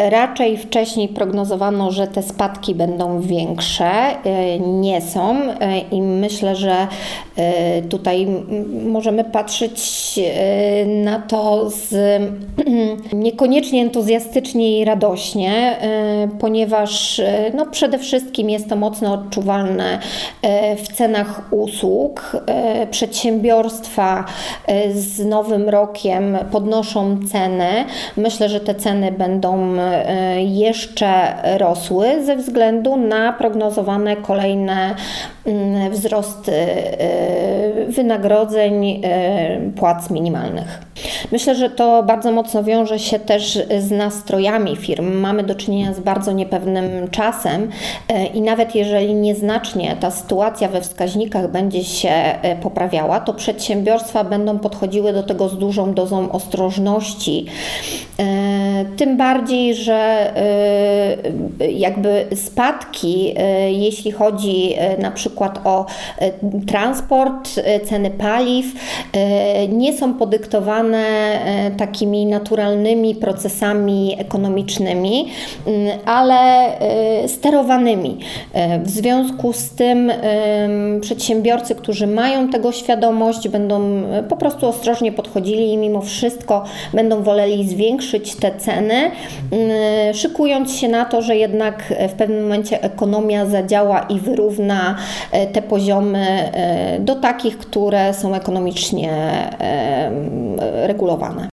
Raczej wcześniej prognozowano, że te spadki będą większe, nie są i myślę, że tutaj możemy patrzeć na to niekoniecznie entuzjastycznie i radośnie, ponieważ przede wszystkim jest to mocno odczuwalne w cenach usług. Przedsiębiorstwa z nowym rokiem podnoszą ceny. Myślę, że te ceny będą jeszcze rosły ze względu na prognozowane kolejne wzrosty wynagrodzeń, płac minimalnych. Myślę, że to bardzo mocno wiąże się też z nastrojami firm. Mamy do czynienia z bardzo niepewnym czasem i nawet jeżeli nieznacznie ta sytuacja we wskaźnikach będzie się poprawiała, to przedsiębiorstwa będą podchodziły do tego z dużą dozą ostrożności. Tym bardziej, że jakby spadki, jeśli chodzi na przykład o transport, ceny paliw, nie są podyktowane takimi naturalnymi procesami ekonomicznymi, ale sterowanymi. W związku z tym przedsiębiorcy, którzy mają tego świadomość, będą po prostu ostrożnie podchodzili i mimo wszystko będą woleli zwiększyć te ceny, szykując się na to, że jednak w pewnym momencie ekonomia zadziała i wyrówna te poziomy do takich, które są ekonomicznie regulowane.